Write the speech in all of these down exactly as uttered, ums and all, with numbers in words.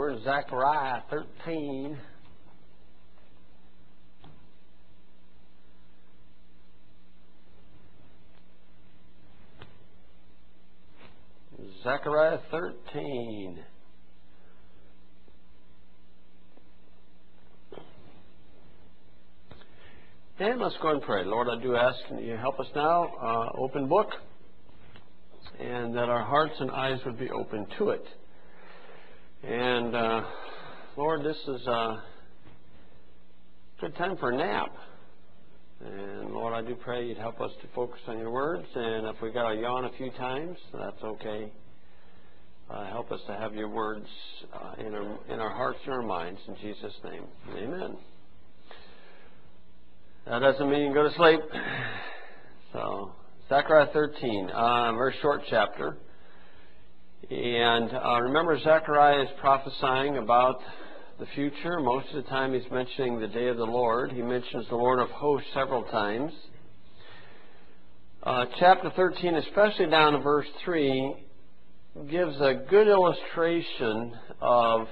we're in Zechariah thirteen. Zechariah thirteen. And let's go and pray. Lord, I do ask that you help us now, uh, open book, and that our hearts and eyes would be open to it. And, uh, Lord, this is a good time for a nap. And, Lord, I do pray you'd help us to focus on your words. And if we got to yawn a few times, that's okay. Uh, help us to have your words uh, in, our, in our hearts and our minds. In Jesus' name, amen. That doesn't mean you can go to sleep. So, Zechariah thirteen, uh, a very short chapter. And uh, remember, Zechariah is prophesying about the future. Most of the time he's mentioning the day of the Lord. He mentions the Lord of hosts several times. Uh, chapter thirteen, especially down to verse three, gives a good illustration of,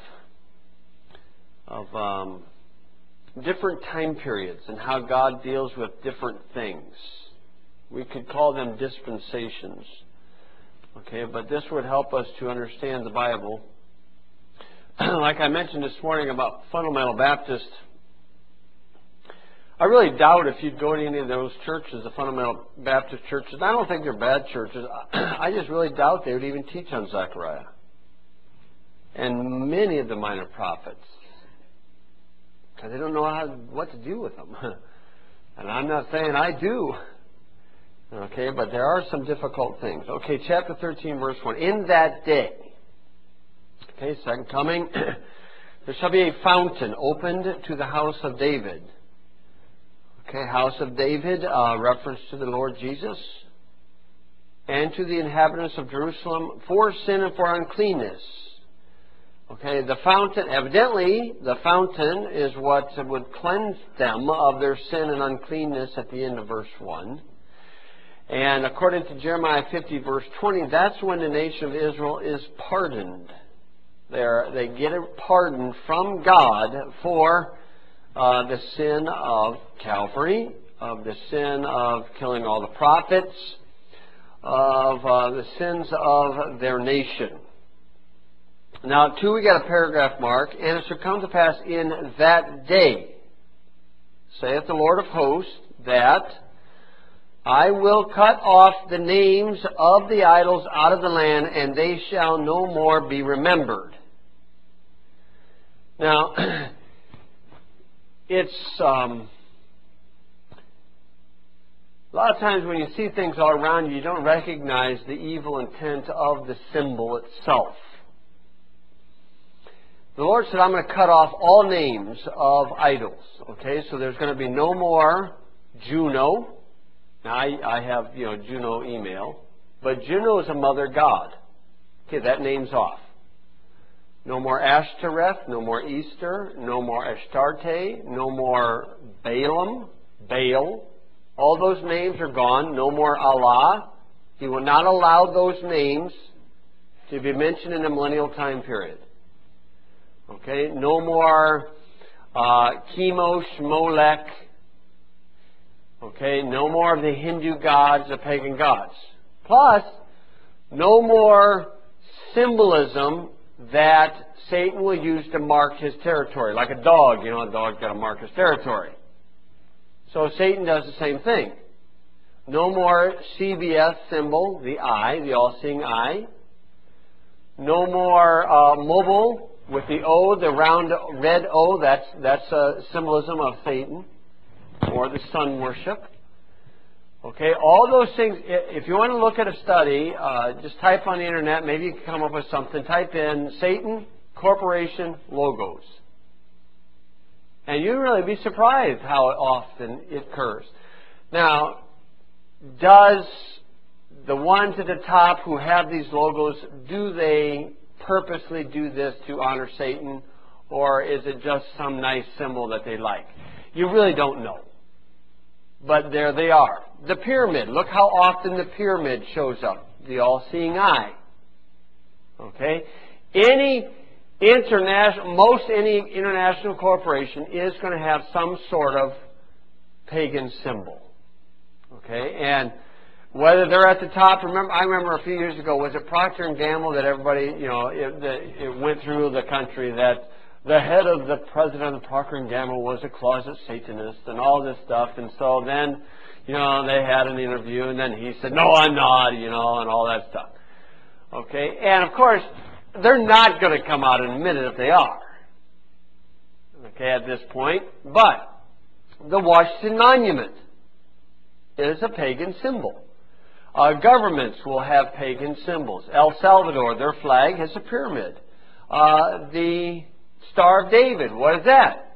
of um, different time periods and how God deals with different things. We could call them dispensations. Okay, but this would help us to understand the Bible. Like I mentioned this morning about Fundamental Baptist, I really doubt if you'd go to any of those churches, the Fundamental Baptist churches. I don't think they're bad churches. I just really doubt they would even teach on Zechariah and many of the minor prophets, because they don't know how, what to do with them. And I'm not saying I do. Okay, but there are some difficult things. Okay, chapter thirteen, verse one. In that day, okay, second coming, there shall be a fountain opened to the house of David. Okay, house of David, uh, reference to the Lord Jesus. And to the inhabitants of Jerusalem for sin and for uncleanness. Okay, the fountain, evidently, the fountain is what would cleanse them of their sin and uncleanness at the end of verse one. And according to Jeremiah fifty, verse twenty, that's when the nation of Israel is pardoned. They're, they get a pardon from God for uh, the sin of Calvary, of the sin of killing all the prophets, of uh, the sins of their nation. Now, two, we got a paragraph mark. And it shall come to pass in that day, saith the Lord of hosts, that I will cut off the names of the idols out of the land, and they shall no more be remembered. Now, it's um, a lot of times when you see things all around you, you don't recognize the evil intent of the symbol itself. The Lord said, I'm going to cut off all names of idols. Okay, so there's going to be no more Juno. Now, I, I have, you know, Juno email. But Juno is a mother god. Okay, that name's off. No more Ashtoreth, no more Easter, no more Astarte, no more Balaam, Baal. All those names are gone. No more Allah. He will not allow those names to be mentioned in the millennial time period. Okay, no more uh, Chemosh, Molech. Okay, no more of the Hindu gods, the pagan gods. Plus, no more symbolism that Satan will use to mark his territory. Like a dog, you know, a dog's got to mark his territory. So Satan does the same thing. No more C B S symbol, the eye, the all-seeing eye. No more uh, mobile with the O, the round red O, that's, that's a symbolism of Satan, or the sun worship. Okay, all those things, if you want to look at a study, uh, just type on the internet, maybe you can come up with something. Type in Satan, corporation, logos. And you'd really be surprised how often it occurs. Now, does the ones at the top who have these logos, do they purposely do this to honor Satan, or is it just some nice symbol that they like? You really don't know. But there they are. The pyramid. Look how often the pyramid shows up. The all-seeing eye. Okay? Any international, most any international corporation is going to have some sort of pagan symbol. Okay, and whether they're at the top, remember, I remember a few years ago, was it Procter and Gamble that everybody, you know, it, the, it went through the country that the head of the president of Procter and Gamble was a closet Satanist and all this stuff, and so then, you know, they had an interview, and then he said, no, I'm not, you know, and all that stuff. Okay, and of course, they're not going to come out and admit it if they are. Okay, at this point, but the Washington Monument is a pagan symbol. Uh, governments will have pagan symbols. El Salvador, their flag has a pyramid. Uh, the Star of David, what is that?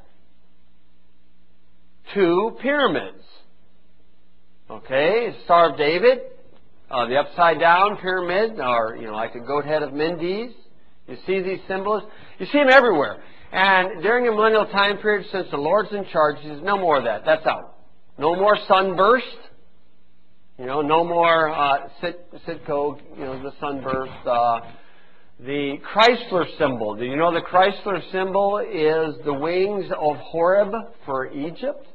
Two pyramids. Okay, Star of David, uh, the upside down pyramid, or, you know, like the goat head of Mendes. You see these symbols? You see them everywhere. And during the millennial time period, since the Lord's in charge, he says, no more of that. That's out. No more sunburst. You know, no more uh, Sit, Sitco, you know, the sunburst. Uh, the Chrysler symbol. Do you know the Chrysler symbol is the wings of Horeb for Egypt?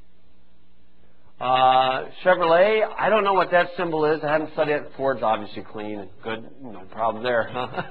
Uh, Chevrolet, I don't know what that symbol is. I haven't studied it. Ford's obviously clean. Good. No problem there.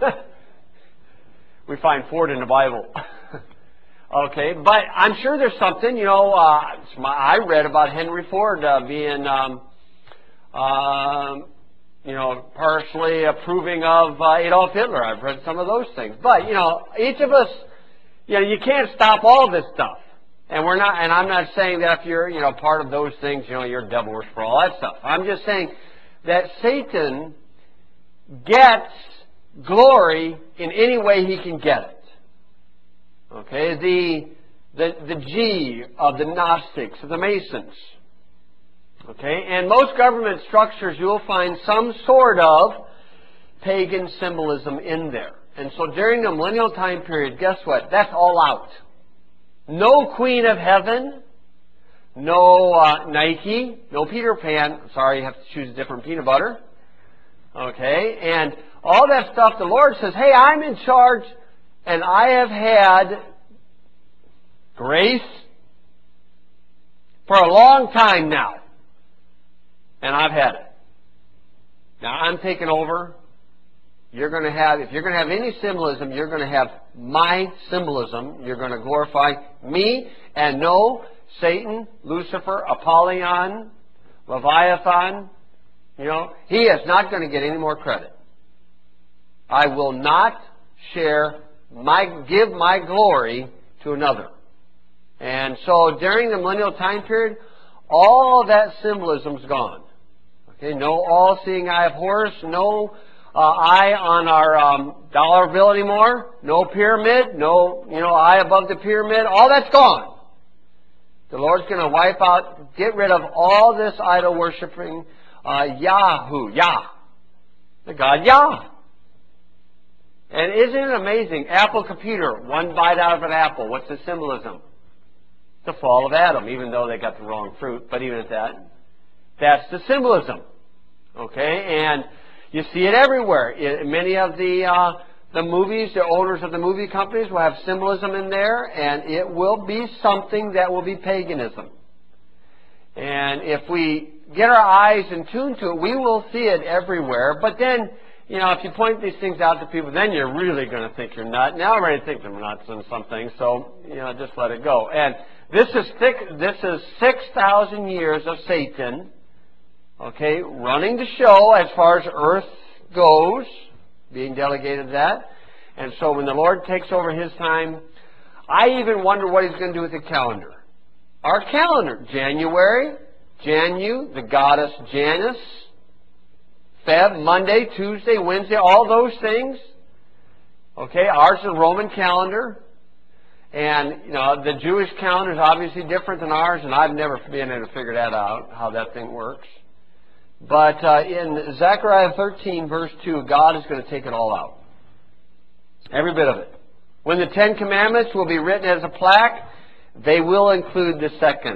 We find Ford in the Bible. Okay, but I'm sure there's something, you know, uh, I read about Henry Ford uh, being... Um, Um, you know, partially approving of uh, Adolf Hitler. I've read some of those things. But, you know, each of us, you know, you can't stop all this stuff. And we're not, and I'm not saying that if you're, you know, part of those things, you know, you're devil worshiper, all that stuff. I'm just saying that Satan gets glory in any way he can get it. Okay, the, the, the G of the Gnostics, of the Masons. Okay, and most government structures, you'll find some sort of pagan symbolism in there. And so during the millennial time period, guess what? That's all out. No Queen of Heaven, no uh, Nike, no Peter Pan. Sorry, you have to choose a different peanut butter. Okay, and all that stuff, the Lord says, hey, I'm in charge, and I have had grace for a long time now. And I've had it. Now I'm taking over. You're going to have, if you're going to have any symbolism, you're going to have my symbolism. You're going to glorify me. And no, Satan, Lucifer, Apollyon, Leviathan, you know, he is not going to get any more credit. I will not share my, give my glory to another. And so during the millennial time period, all of that symbolism's gone. Okay, no all-seeing eye of Horus, no uh, eye on our um, dollar bill anymore, no pyramid, no, you know, eye above the pyramid. All that's gone. The Lord's going to wipe out, get rid of all this idol worshiping uh, Yahoo, Yah, the God Yah. And isn't it amazing? Apple computer, one bite out of an apple. What's the symbolism? The fall of Adam, even though they got the wrong fruit. But even at that, that's the symbolism. Okay, and you see it everywhere. In many of the uh, the movies, the owners of the movie companies will have symbolism in there, and it will be something that will be paganism. And if we get our eyes in tune to it, we will see it everywhere. But then, you know, if you point these things out to people, then you're really going to think you're nuts. Now I already think they're nuts in some things, so, you know, just let it go. And this is thick, this is six thousand years of Satan, okay, running the show as far as earth goes, being delegated that. And so when the Lord takes over His time, I even wonder what He's going to do with the calendar. Our calendar, January, Janu, the goddess Janus, Feb, Monday, Tuesday, Wednesday, all those things. Okay, ours is a Roman calendar. And, you know, the Jewish calendar is obviously different than ours, and I've never been able to figure that out, how that thing works. But uh, in Zechariah thirteen, verse two, God is going to take it all out. Every bit of it. When the Ten Commandments will be written as a plaque, they will include the second.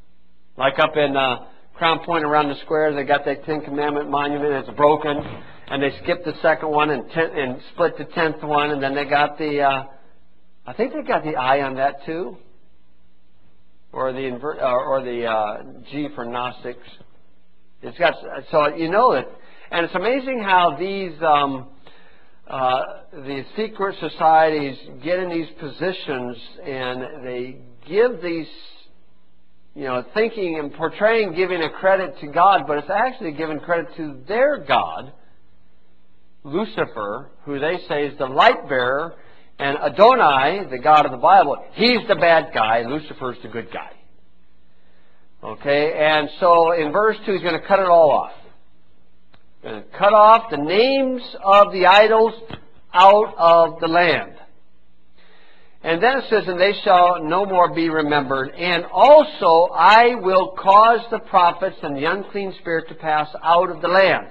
Like up in uh, Crown Point around the square, they got that Ten Commandment monument. It's broken. and they skipped the second one and, ten, and split the tenth one, and then they got the, uh, I think they got the I on that too, or the invert, or, or the uh, G for Gnostics. It's got, so you know it, and it's amazing how these um, uh, these secret societies get in these positions, and they give these, you know, thinking and portraying giving a credit to God, but it's actually giving credit to their God, Lucifer, who they say is the light bearer, and Adonai, the God of the Bible, he's the bad guy, Lucifer's the good guy. Okay, and so in verse two, he's going to cut it all off. He's going to cut off the names of the idols out of the land. And then it says, and they shall no more be remembered. And also I will cause the prophets and the unclean spirit to pass out of the land.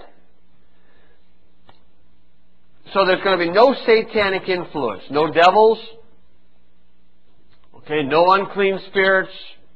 So there's going to be no satanic influence, no devils, okay, no unclean spirits,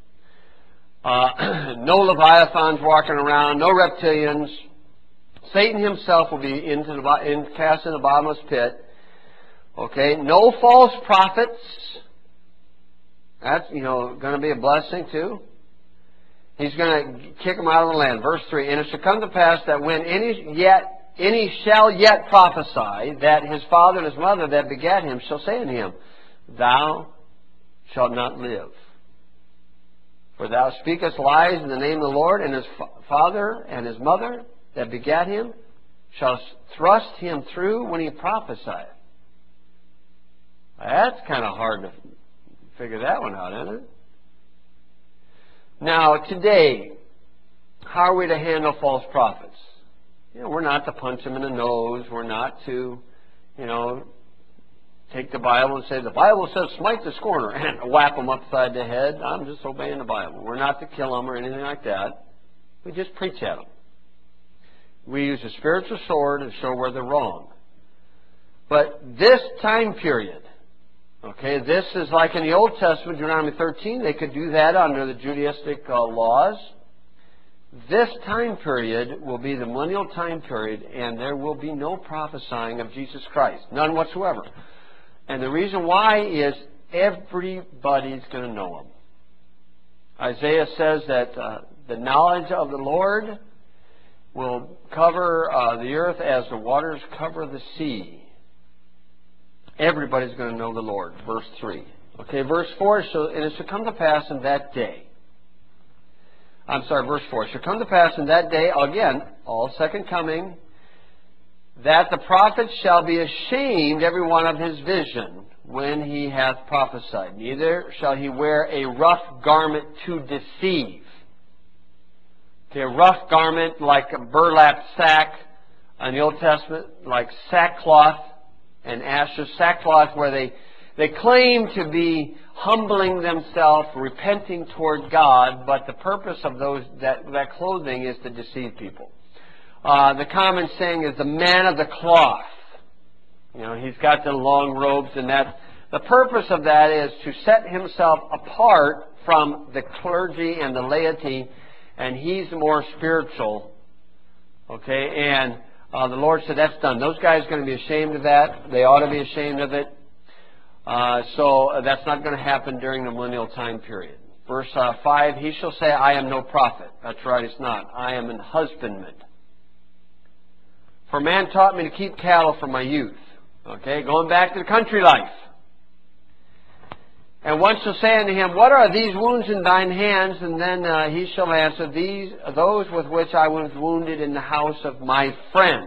uh, no leviathans walking around, no reptilians. Satan himself will be into the, in, cast in the bottomless pit. Okay, no false prophets. That's, you know, going to be a blessing too. He's going to kick them out of the land. Verse three, and it shall come to pass that when any yet any shall yet prophesy, that his father and his mother that begat him shall say unto him, Thou shalt not live. For thou speakest lies in the name of the Lord, and his father and his mother that begat him shall thrust him through when he prophesieth. That's kind of hard to figure that one out, isn't it? Now, today, how are we to handle false prophets? You know, we're not to punch them in the nose. We're not to, you know, take the Bible and say, the Bible says smite the scorner, and whap them upside the head. I'm just obeying the Bible. We're not to kill them or anything like that. We just preach at them. We use a spiritual sword and show where they're wrong. But this time period, okay, this is like in the Old Testament, Deuteronomy thirteen, they could do that under the Judaistic uh, laws. This time period will be the millennial time period, and there will be no prophesying of Jesus Christ. None whatsoever. And the reason why is everybody's going to know Him. Isaiah says that uh, the knowledge of the Lord will cover uh, the earth as the waters cover the sea. Everybody's going to know the Lord. Verse three. Okay, verse four, so, and it shall come to pass in that day. I'm sorry, verse four. It shall come to pass in that day, again, all second coming, that the prophet shall be ashamed every one of his vision when he hath prophesied. Neither shall he wear a rough garment to deceive. Okay, a rough garment like a burlap sack in the Old Testament, like sackcloth and ashes, sackcloth where they, they claim to be humbling themselves, repenting toward God, but the purpose of those that, that clothing is to deceive people. Uh, the common saying is the man of the cloth. You know, he's got the long robes, and that the purpose of that is to set himself apart from the clergy and the laity, and he's more spiritual. Okay, and uh, the Lord said that's done. Those guys are going to be ashamed of that. They ought to be ashamed of it. Uh, so uh, that's not going to happen during the millennial time period. Verse uh, five, he shall say, I am no prophet. That's right, it's not. I am an husbandman. For man taught me to keep cattle from my youth. Okay, going back to the country life. And one shall say unto him, What are these wounds in thine hands? And then uh, he shall answer, These those with which I was wounded in the house of my friends.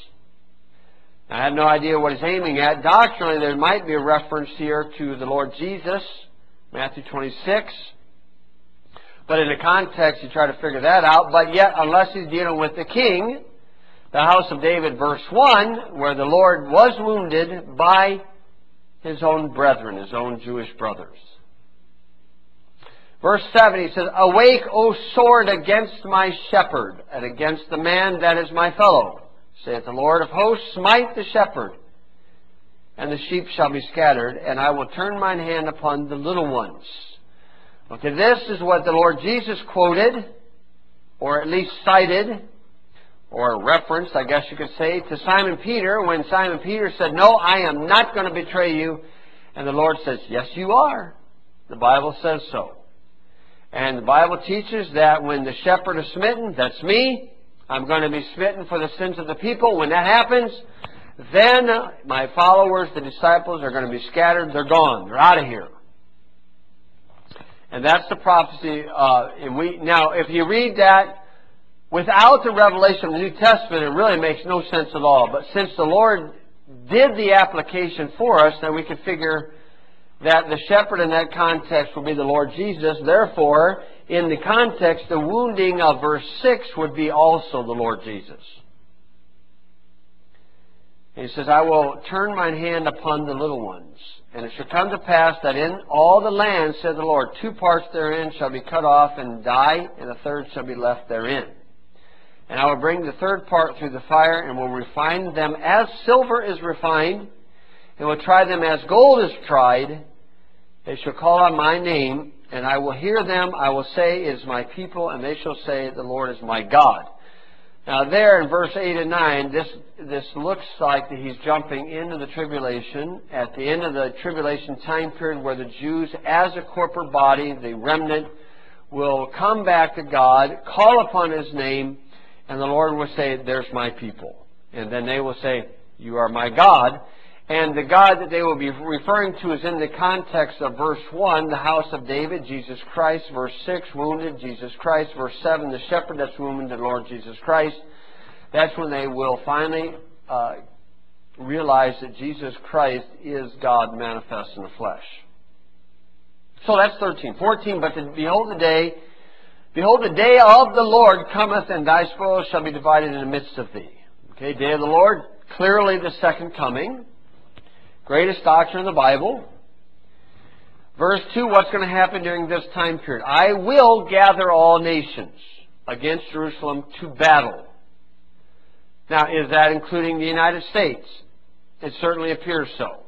I have no idea what he's aiming at. Doctrinally, there might be a reference here to the Lord Jesus, Matthew twenty-six. But in the context, you try to figure that out. But yet, unless he's dealing with the king, the house of David, verse one, where the Lord was wounded by his own brethren, his own Jewish brothers. Verse seven, he says, Awake, O sword, against my shepherd, and against the man that is my fellow. Saith the Lord of hosts, smite the shepherd, and the sheep shall be scattered, and I will turn mine hand upon the little ones. Okay, this is what the Lord Jesus quoted, or at least cited, or reference, I guess you could say, to Simon Peter when Simon Peter said, "No, I am not going to betray you." And the Lord says, "Yes, you are." The Bible says so. And the Bible teaches that when the shepherd is smitten, that's me, I'm going to be smitten for the sins of the people. When that happens, then my followers, the disciples, are going to be scattered. They're gone. They're out of here. And that's the prophecy. Uh, and we now, if you read that without the revelation of the New Testament, it really makes no sense at all. But since the Lord did the application for us, then we can figure that the shepherd in that context will be the Lord Jesus. Therefore, in the context, the wounding of verse six would be also the Lord Jesus. He says, "I will turn mine hand upon the little ones. And it shall come to pass that in all the land, said the Lord, two parts therein shall be cut off and die, and the third shall be left therein. And I will bring the third part through the fire, and will refine them as silver is refined, and will try them as gold is tried. They shall call on my name, and I will hear them. I will say, it is my people, and they shall say, the Lord is my God." Now there in verse eight and nine, this, this looks like that he's jumping into the tribulation, at the end of the tribulation time period where the Jews, as a corporate body, the remnant, will come back to God, call upon His name, and the Lord will say, "There's my people." And then they will say, "You are my God." And the God that they will be referring to is in the context of verse one, the house of David, Jesus Christ. Verse six, wounded, Jesus Christ. Verse seven, the shepherd that's wounded, the Lord Jesus Christ. That's when they will finally uh, realize that Jesus Christ is God manifest in the flesh. So that's thirteen. fourteen, "But to behold the day, behold the day of the Lord cometh, and thy spoils shall be divided in the midst of thee." Okay, day of the Lord, clearly the second coming. Greatest doctrine of the Bible. Verse two, what's going to happen during this time period? "I will gather all nations against Jerusalem to battle." Now, is that including the United States? It certainly appears so.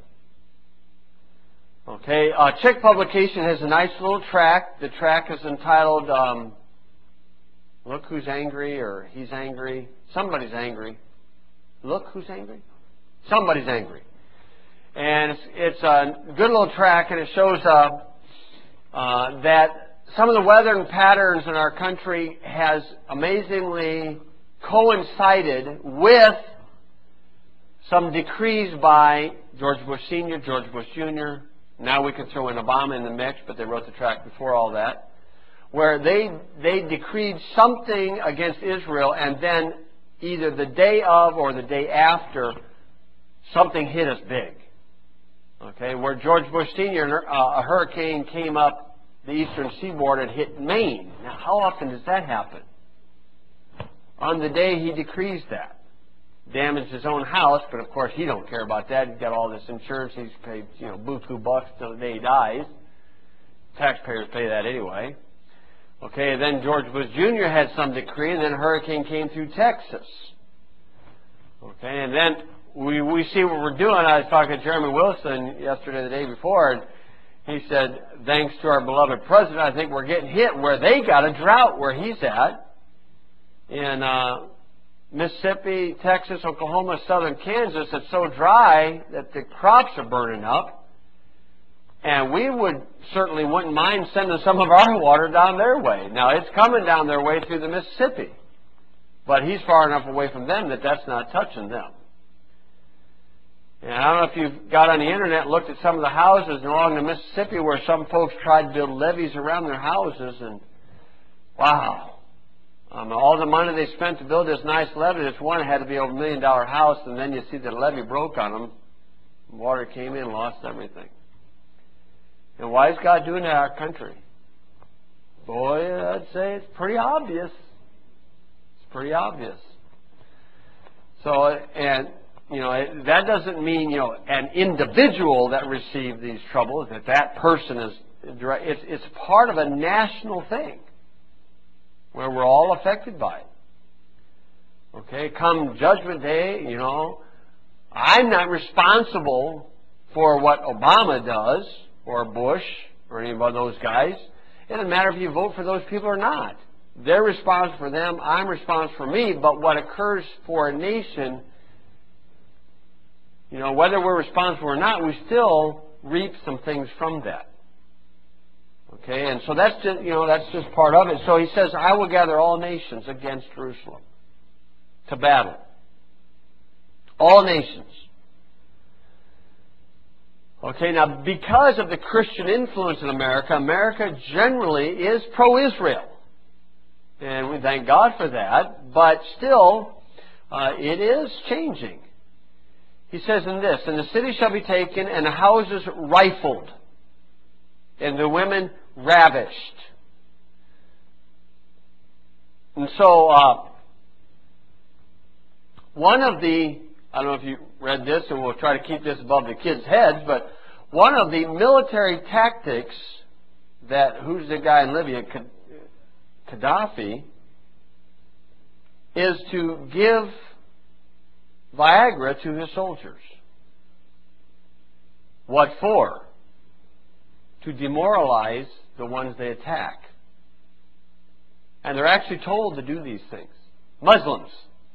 Okay, uh, Chick Publication has a nice little tract. The tract is entitled, um, "Look Who's Angry," or "He's Angry." Somebody's angry. Look who's angry? Somebody's angry. And it's, it's a good little tract, and it shows uh, uh, that some of the weather patterns in our country has amazingly coincided with some decrees by George Bush Senior, George Bush Junior Now we can throw in Obama in the mix, but they wrote the tract before all that, where they they decreed something against Israel, and then either the day of or the day after, something hit us big. Okay, where George Bush Senior, uh, a hurricane came up the eastern seaboard and hit Maine. Now, how often does that happen? On the day he decrees that. Damaged his own house, but of course he don't care about that. He's got all this insurance. He's paid, you know, buku bucks till the day he dies. Taxpayers pay that anyway. Okay, then George Bush Junior had some decree, and then a hurricane came through Texas. Okay, and then we we see what we're doing. I was talking to Jeremy Wilson yesterday, the day before, and he said, thanks to our beloved president, I think we're getting hit where they got a drought where he's at. In uh, Mississippi, Texas, Oklahoma, southern Kansas, it's so dry that the crops are burning up. And we would certainly wouldn't mind sending some of our water down their way. Now, it's coming down their way through the Mississippi. But he's far enough away from them that that's not touching them. And I don't know if you've got on the internet and looked at some of the houses along the Mississippi where some folks tried to build levees around their houses, and wow. Um, all the money they spent to build this nice levee, this one had to be over a million dollar house, and then you see the levee broke on them. Water came in, lost everything. And why is God doing that in our country? Boy, I'd say it's pretty obvious. It's pretty obvious. So, and, you know, it, that doesn't mean, you know, an individual that received these troubles, that that person is, it's, it's part of a national thing where we're all affected by it. Okay, come Judgment Day, you know, I'm not responsible for what Obama does, or Bush, or any of those guys. It doesn't matter if you vote for those people or not. They're responsible for them. I'm responsible for me. But what occurs for a nation, you know, whether we're responsible or not, we still reap some things from that. Okay, and so that's just, you know, that's just part of it. So he says, I will gather all nations against Jerusalem to battle. All nations. Okay, now because of the Christian influence in America, America generally is pro-Israel. And we thank God for that. But still, uh, it is changing. He says in this, and the city shall be taken, and the houses rifled, and the women ravished. And so, uh, one of the, I don't know if you read this, and we'll try to keep this above the kids' heads, but one of the military tactics that, who's the guy in Libya, Gaddafi, is to give Viagra to his soldiers. What for? To demoralize the ones they attack. And they're actually told to do these things. Muslims.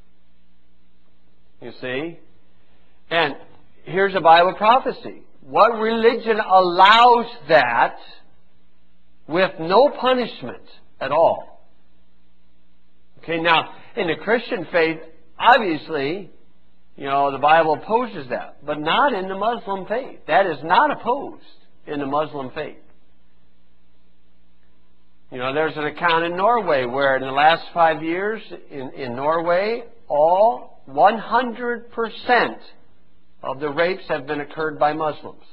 You see? And here's a Bible prophecy. What religion allows that with no punishment at all? Okay, now, in the Christian faith, obviously, you know, the Bible opposes that, but not in the Muslim faith. That is not opposed in the Muslim faith. You know, there's an account in Norway where in the last five years in, in Norway, all one hundred percent of the rapes have been occurred by Muslims.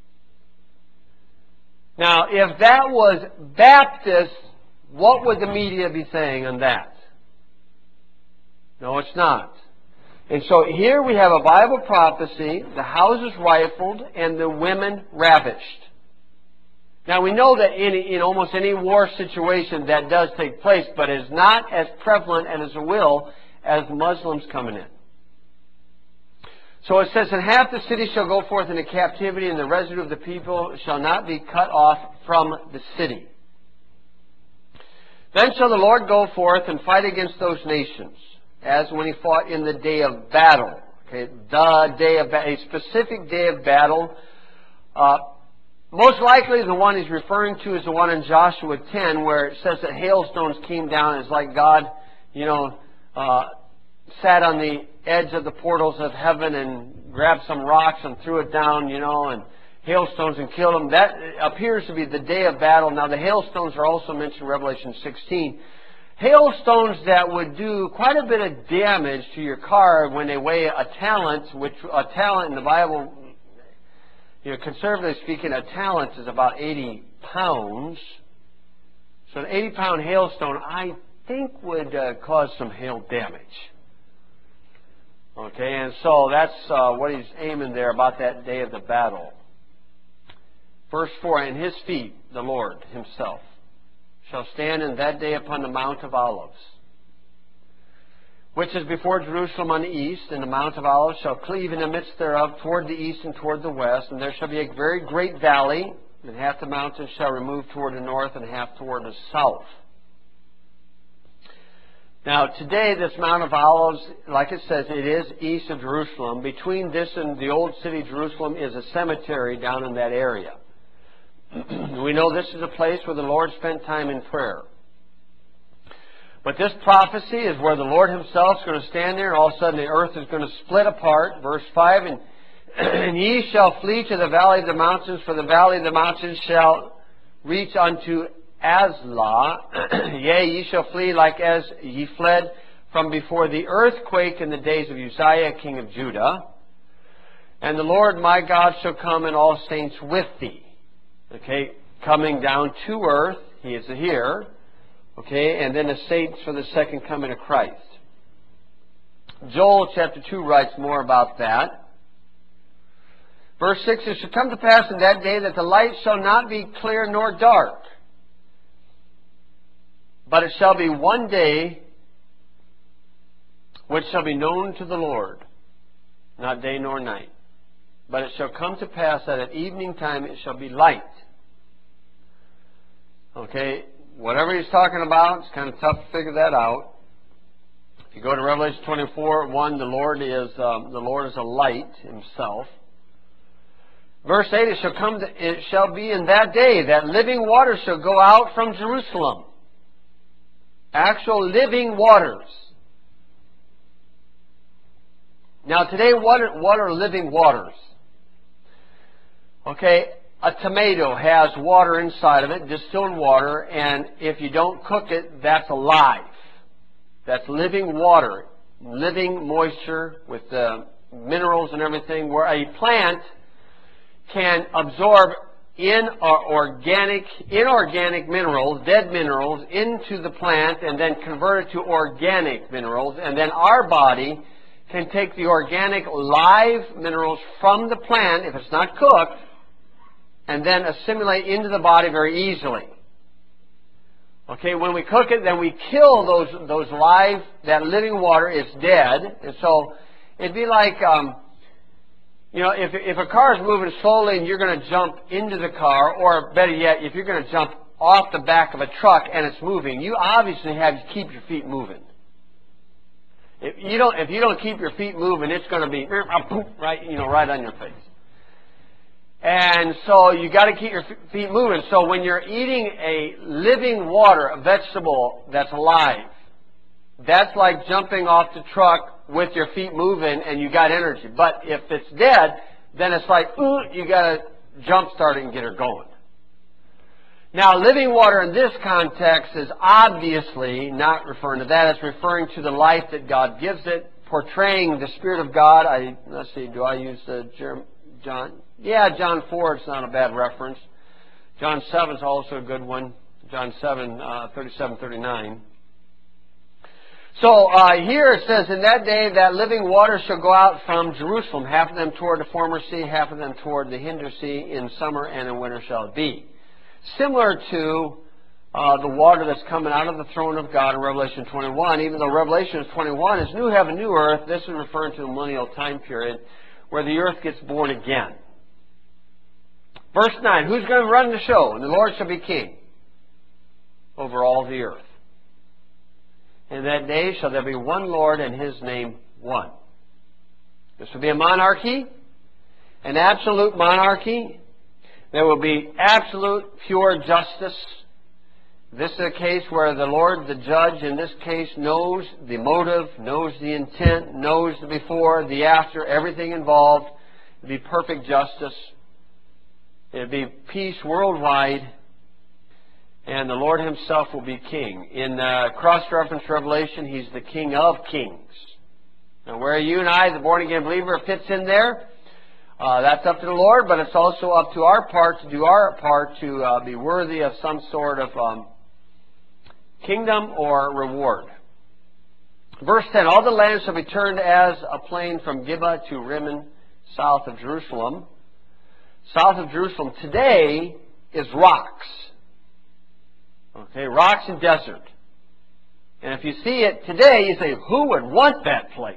Now, if that was Baptist, what would the media be saying on that? No, it's not. And so here we have a Bible prophecy, the houses rifled and the women ravished. Now we know that in, in almost any war situation that does take place, but it is not as prevalent and as a will as Muslims coming in. So it says, and half the city shall go forth into captivity, and the residue of the people shall not be cut off from the city. Then shall the Lord go forth and fight against those nations, as when he fought in the day of battle. Okay, the day of battle, a specific day of battle. Uh, most likely the one he's referring to is the one in Joshua ten, where it says that hailstones came down. It's like God, you know, uh, sat on the edge of the portals of heaven and grabbed some rocks and threw it down, you know, and hailstones and killed them. That appears to be the day of battle. Now the hailstones are also mentioned in Revelation sixteen. Hailstones that would do quite a bit of damage to your car when they weigh a talent, which a talent in the Bible, you know, conservatively speaking, a talent is about eighty pounds. So an eighty pound hailstone, I think, would uh, cause some hail damage. Okay, and so that's uh, what he's aiming there about that day of the battle. Verse four, and his feet, the Lord himself, shall stand in that day upon the Mount of Olives, which is before Jerusalem on the east, and the Mount of Olives shall cleave in the midst thereof toward the east and toward the west, and there shall be a very great valley, and half the mountains shall remove toward the north and half toward the south. Now, today, this Mount of Olives, like it says, it is east of Jerusalem. Between this and the old city, Jerusalem, is a cemetery down in that area. We know this is a place where the Lord spent time in prayer. But this prophecy is where the Lord himself is going to stand there, and all of a sudden the earth is going to split apart. Verse five, and, and ye shall flee to the valley of the mountains, for the valley of the mountains shall reach unto Asla. Yea, ye shall flee like as ye fled from before the earthquake in the days of Uzziah, king of Judah. And the Lord my God shall come, and all saints with thee. Okay, coming down to earth, he is here. Okay, and then the saints for the second coming of Christ. Joel chapter two writes more about that. Verse six, it shall come to pass in that day that the light shall not be clear nor dark, but it shall be one day which shall be known to the Lord, not day nor night. But it shall come to pass that at evening time it shall be light. Okay, whatever he's talking about, it's kind of tough to figure that out. If you go to Revelation twenty-four, one, the Lord is um, the Lord is a light himself. Verse eight, it shall come to, it shall be in that day that living waters shall go out from Jerusalem. Actual living waters. Now today, what are, what are living waters? Okay, a tomato has water inside of it, distilled water, and if you don't cook it, that's alive. That's living water, living moisture with the minerals and everything, where a plant can absorb in organic, inorganic minerals, dead minerals, into the plant and then convert it to organic minerals. And then our body can take the organic live minerals from the plant, if it's not cooked, and then assimilate into the body very easily. Okay, when we cook it, then we kill those those live, that living water is dead. And so it'd be like, um, you know, if, if a car is moving slowly and you're going to jump into the car, or better yet, if you're going to jump off the back of a truck and it's moving, you obviously have to keep your feet moving. If you don't, if you don't keep your feet moving, it's going to be right, you know, right on your face. And so you got to keep your feet moving. So when you're eating a living water, a vegetable that's alive, that's like jumping off the truck with your feet moving and you got energy. But if it's dead, then it's like, ooh, you got to jump start it and get her going. Now, living water in this context is obviously not referring to that. It's referring to the life that God gives it, portraying the Spirit of God. I let's see, do I use the John? Yeah, John four, it's not a bad reference. John seven is also a good one. John seven, uh, thirty-seven, thirty-nine. So uh, here it says, in that day that living water shall go out from Jerusalem, half of them toward the former sea, half of them toward the hinder sea, in summer and in winter shall it be. Similar to uh, the water that's coming out of the throne of God in Revelation twenty-one, even though Revelation twenty-one is new heaven, new earth, this is referring to the millennial time period where the earth gets born again. Verse nine, who's going to run the show? And the Lord shall be king over all the earth. In that day shall there be one Lord, and his name one. This will be a monarchy, an absolute monarchy. There will be absolute pure justice. This is a case where the Lord, the judge, in this case, knows the motive, knows the intent, knows the before, the after, everything involved. It will be perfect justice. It will be peace worldwide. And the Lord himself will be king. In uh, cross-reference Revelation, he's the King of kings. Now, where you and I, the born-again believer, fits in there, uh, that's up to the Lord, but it's also up to our part to do our part to uh, be worthy of some sort of um, kingdom or reward. Verse ten, all the land shall be turned as a plain from Gibeah to Rimmon, south of Jerusalem. South of Jerusalem today is rocks. Okay, rocks and desert. And if you see it today, you say, who would want that place?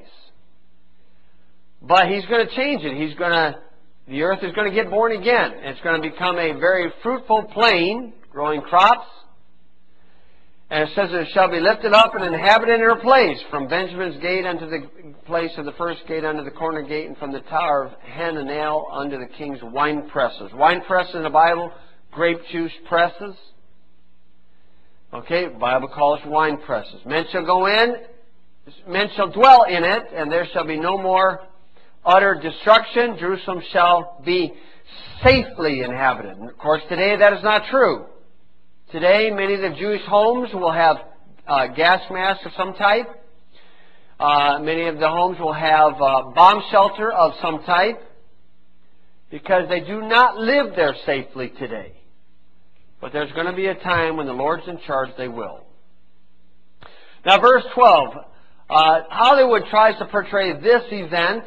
But he's going to change it. He's going to, the earth is going to get born again. It's going to become a very fruitful plain, growing crops. And it says it shall be lifted up and inhabited in her place, from Benjamin's gate unto the place of the first gate unto the corner gate, and from the tower of Hananel unto the king's wine presses. Wine presses in the Bible, grape juice presses. Okay, the Bible calls wine presses. Men shall go in, men shall dwell in it, and there shall be no more utter destruction. Jerusalem shall be safely inhabited. And of course, today that is not true. Today, many of the Jewish homes will have uh, gas masks of some type. Uh, many of the homes will have uh, bomb shelter of some type, because they do not live there safely today. But there's going to be a time when the Lord's in charge, they will. Now, verse twelve. Uh, Hollywood tries to portray this event.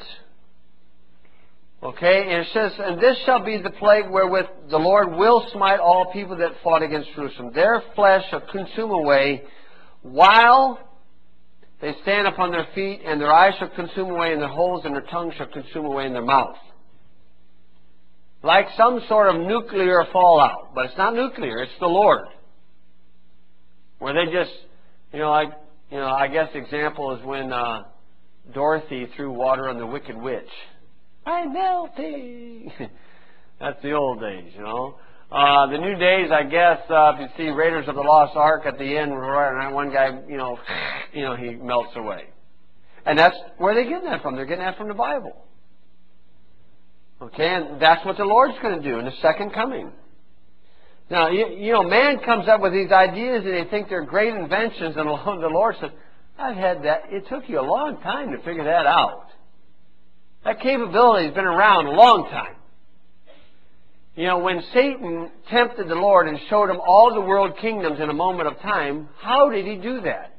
Okay, and it says, and this shall be the plague wherewith the Lord will smite all people that fought against Jerusalem. Their flesh shall consume away while they stand upon their feet, and their eyes shall consume away in their holes, and their tongue shall consume away in their mouth. Like some sort of nuclear fallout. But it's not nuclear, it's the Lord. Where they just, you know, like, you know, I guess the example is when uh, Dorothy threw water on the Wicked Witch. I'm melting. That's the old days, you know. Uh, the new days, I guess, uh, if you see Raiders of the Lost Ark at the end, right, one guy, you know, you know, he melts away. And that's where they're getting that from. They're getting that from the Bible. Okay, and that's what the Lord's going to do in the second coming. Now, you, you know, man comes up with these ideas and they think they're great inventions, and the Lord says, I've had that. It took you a long time to figure that out. That capability has been around a long time. You know, when Satan tempted the Lord and showed him all the world kingdoms in a moment of time, how did he do that?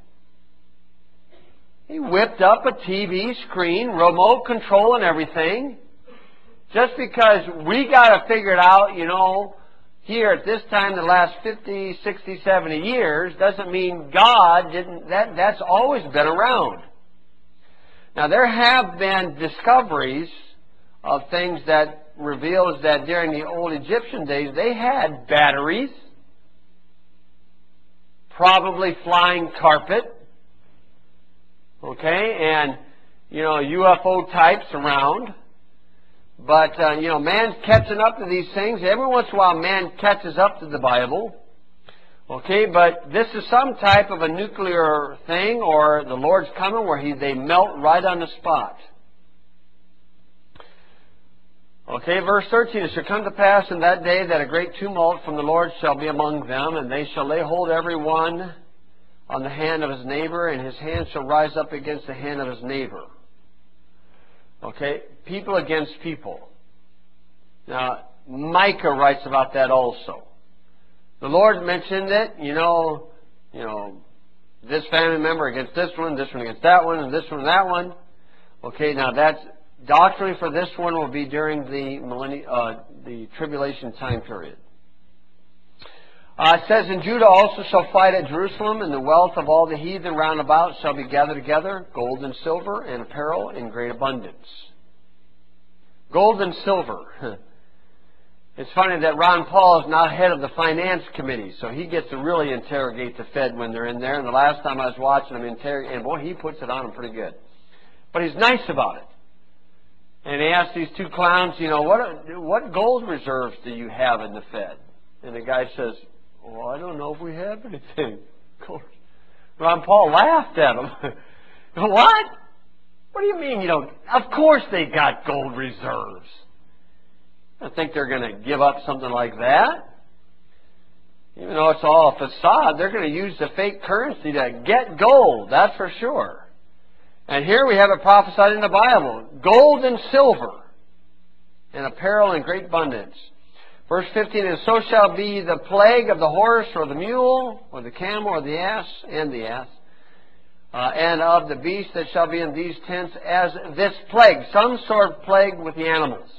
He whipped up a T V screen, remote control and everything. Just because we got to figure it out, you know, here at this time, the last fifty, sixty, seventy years, doesn't mean God didn't, that, that's always been around. Now, there have been discoveries of things that reveals that during the old Egyptian days, they had batteries, probably flying carpet, okay, and, you know, U F O types around. But, uh, you know, man's catching up to these things. Every once in a while, man catches up to the Bible. Okay, but this is some type of a nuclear thing, or the Lord's coming where he, they melt right on the spot. Okay, verse thirteen, it shall come to pass in that day that a great tumult from the Lord shall be among them, and they shall lay hold every one on the hand of his neighbor, and his hand shall rise up against the hand of his neighbor. Okay, people against people. Now, Micah writes about that also. The Lord mentioned it, you know, you know, this family member against this one, this one against that one, and this one and that one. Okay, now that's doctrine for this one will be during the millennium, uh, the tribulation time period. Uh, it says, and Judah also shall fight at Jerusalem, and the wealth of all the heathen round about shall be gathered together, gold and silver and apparel in great abundance. Gold and silver. It's funny that Ron Paul is not head of the finance committee, so he gets to really interrogate the Fed when they're in there. And the last time I was watching him interrogate, and boy, he puts it on them pretty good. But he's nice about it. And he asked these two clowns, you know, what what gold reserves do you have in the Fed? And the guy says, well, I don't know if we have anything. Ron Paul laughed at him. What? What do you mean you don't? Of course they got gold reserves. I think they're going to give up something like that. Even though it's all a facade, they're going to use the fake currency to get gold, that's for sure. And here we have it prophesied in the Bible. Gold and silver and apparel in great abundance. Verse fifteen, and so shall be the plague of the horse or the mule or the camel or the ass and the ass. Uh, and of the beast that shall be in these tents as this plague. Some sort of plague with the animals.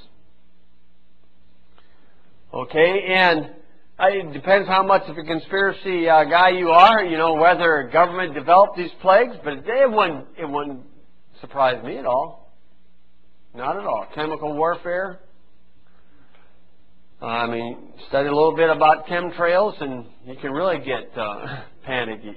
Okay, and it depends how much of a conspiracy uh, guy you are, you know, whether government developed these plagues, but it wouldn't, it wouldn't surprise me at all. Not at all. Chemical warfare. Uh, I mean, study a little bit about chemtrails and you can really get uh, panicky.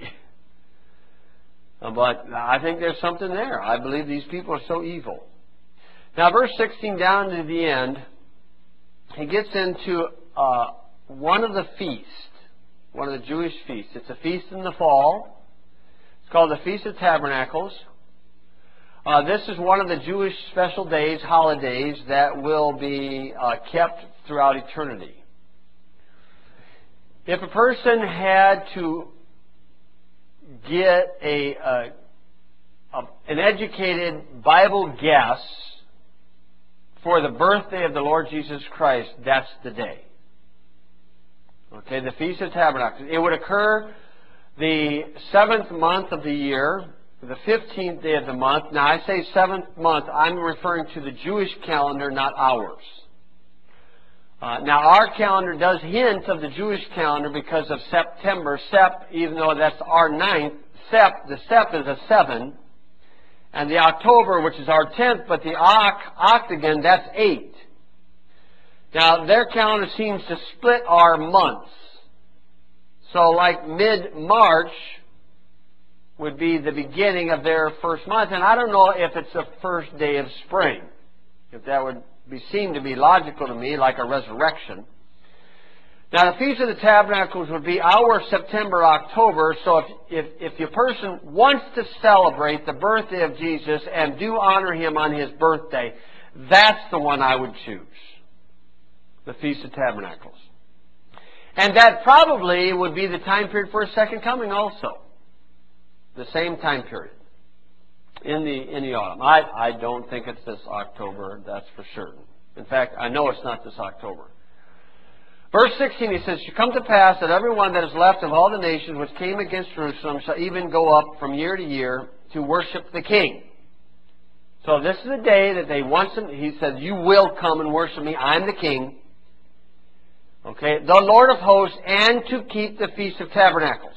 But I think there's something there. I believe these people are so evil. Now, verse sixteen down to the end, he gets into uh, one of the feasts, one of the Jewish feasts. It's a feast in the fall. It's called the Feast of Tabernacles. Uh, this is one of the Jewish special days, holidays, that will be uh, kept throughout eternity. If a person had to get a, a, a an educated Bible guess for the birthday of the Lord Jesus Christ, that's the day. Okay, the Feast of Tabernacles. It would occur the seventh month of the year, the fifteenth day of the month. Now, I say seventh month, I'm referring to the Jewish calendar, not ours. Uh, now, our calendar does hint of the Jewish calendar because of September. Sep, even though that's our ninth, Sep, the Sep is a seven. And the October, which is our tenth, but the oct, octagon, that's eight. Now, their calendar seems to split our months. So like mid-March would be the beginning of their first month. And I don't know if it's the first day of spring. If that would be, seem to be logical to me, like a resurrection. Now, the Feast of the Tabernacles would be our September, October. So if, if, if your person wants to celebrate the birthday of Jesus and do honor Him on His birthday, that's the one I would choose. The Feast of Tabernacles. And that probably would be the time period for His second coming also. The same time period. In the, in the autumn. I, I don't think it's this October, that's for certain. In fact, I know it's not this October. Verse sixteen, he says, "It shall come to pass that every one that is left of all the nations which came against Jerusalem shall even go up from year to year to worship the King." So this is the day that they want him. He said, "You will come and worship me. I'm the King. Okay, the Lord of hosts, and to keep the Feast of Tabernacles.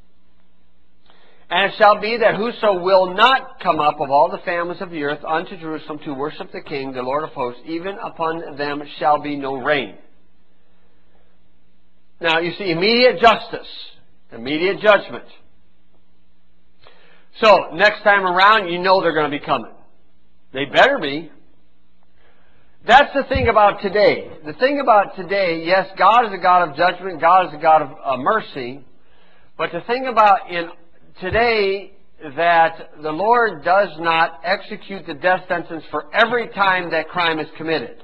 And it shall be that whoso will not come up of all the families of the earth unto Jerusalem to worship the King, the Lord of hosts, even upon them shall be no rain." Now, you see, immediate justice, immediate judgment. So, next time around, you know they're going to be coming. They better be. That's the thing about today. The thing about today, yes, God is a God of judgment, God is a God of uh, mercy, but the thing about in today that the Lord does not execute the death sentence for every time that crime is committed.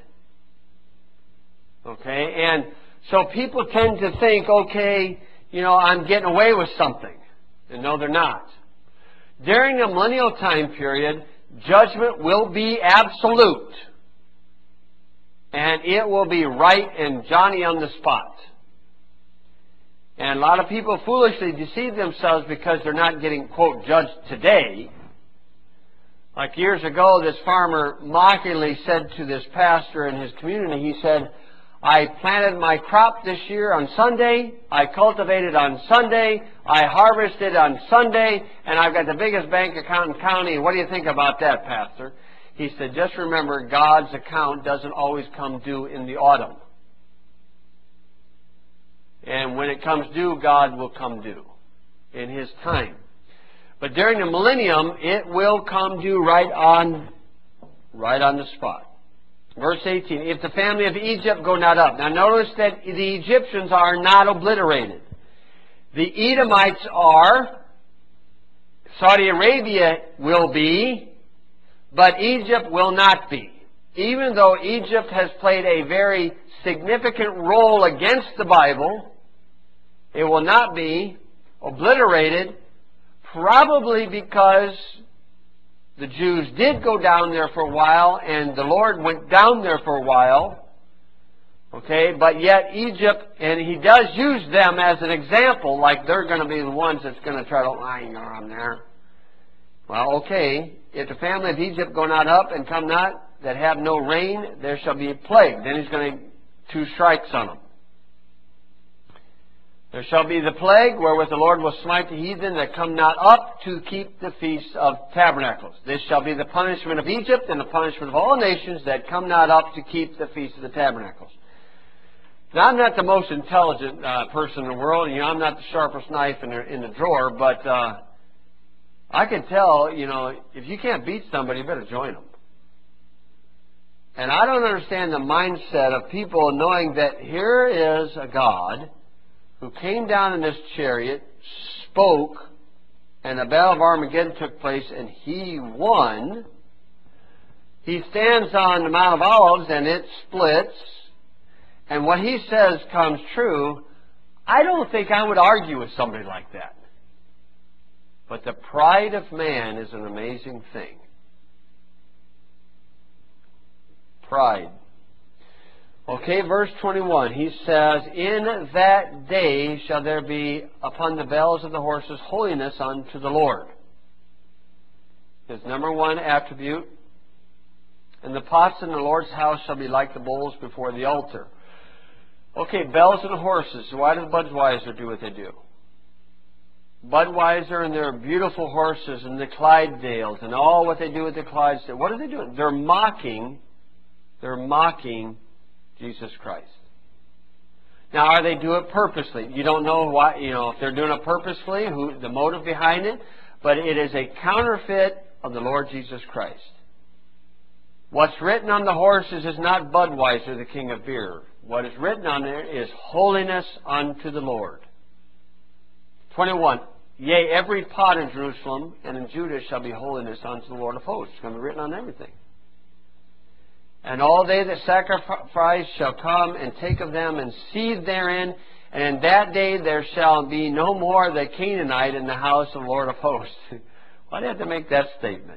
Okay, and so people tend to think, okay, you know, I'm getting away with something. And no, they're not. During the millennial time period, judgment will be absolute. And it will be right and Johnny on the spot. And a lot of people foolishly deceive themselves because they're not getting, quote, judged today. Like years ago, this farmer mockingly said to this pastor in his community, he said, "I planted my crop this year on Sunday, I cultivated on Sunday, I harvested on Sunday, and I've got the biggest bank account in the county. What do you think about that, Pastor?" He said, "Just remember, God's account doesn't always come due in the autumn. And when it comes due, God will come due in His time. But during the millennium, it will come due right on, right on the spot." Verse eighteen, "If the family of Egypt go not up." Now notice that the Egyptians are not obliterated. The Edomites are. Saudi Arabia will be. But Egypt will not be. Even though Egypt has played a very significant role against the Bible, it will not be obliterated, probably because the Jews did go down there for a while, and the Lord went down there for a while. Okay, but yet Egypt, and He does use them as an example, like they're going to be the ones that's going to try to line on there. Well, okay, if the family of Egypt go not up and come not, that have no rain, there shall be a plague. Then He's going to two strikes on them. "There shall be the plague wherewith the Lord will smite the heathen that come not up to keep the Feast of Tabernacles. This shall be the punishment of Egypt and the punishment of all nations that come not up to keep the Feast of the Tabernacles." Now, I'm not the most intelligent uh, person in the world. You know, I'm not the sharpest knife in the, in the drawer, but uh, I can tell, you know, if you can't beat somebody, you better join them. And I don't understand the mindset of people knowing that here is a God who came down in this chariot, spoke, and the Battle of Armageddon took place, and He won. He stands on the Mount of Olives, and it splits, and what He says comes true. I don't think I would argue with somebody like that. But the pride of man is an amazing thing. Pride. Okay, verse twenty-one, he says, "In that day shall there be upon the bells of the horses holiness unto the Lord." His number one attribute. "And the pots in the Lord's house shall be like the bowls before the altar." Okay, bells and horses. Why does Budweiser do what they do? Budweiser and their beautiful horses and the Clydesdales and all what they do with the Clydesdales. What are they doing? They're mocking, they're mocking Jesus Christ. Now, are they do it purposely? You don't know why, you know, if they're doing it purposely, who the motive behind it, but it is a counterfeit of the Lord Jesus Christ. What's written on the horses is not Budweiser, the king of beer. What is written on there is holiness unto the Lord. twenty-one. Yea, every pot in Jerusalem and in Judah shall be holiness unto the Lord of hosts. It's going to be written on everything. And all they that sacrifice shall come and take of them and seethe therein. And in that day there shall be no more the Canaanite in the house of the Lord of hosts. Why do you have to make that statement?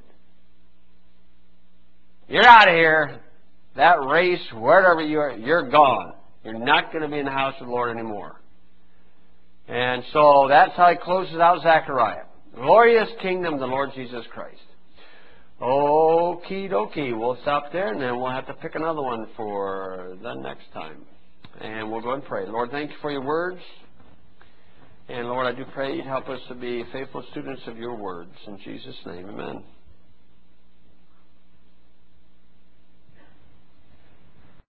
You're out of here. That race, wherever you are, you're gone. You're not going to be in the house of the Lord anymore. And so that's how he closes out Zechariah. Glorious kingdom of the Lord Jesus Christ. Okie dokie. We'll stop there and then we'll have to pick another one for the next time. And we'll go and pray. Lord, thank you for your words. And Lord, I do pray you'd help us to be faithful students of your words. In Jesus' name, amen.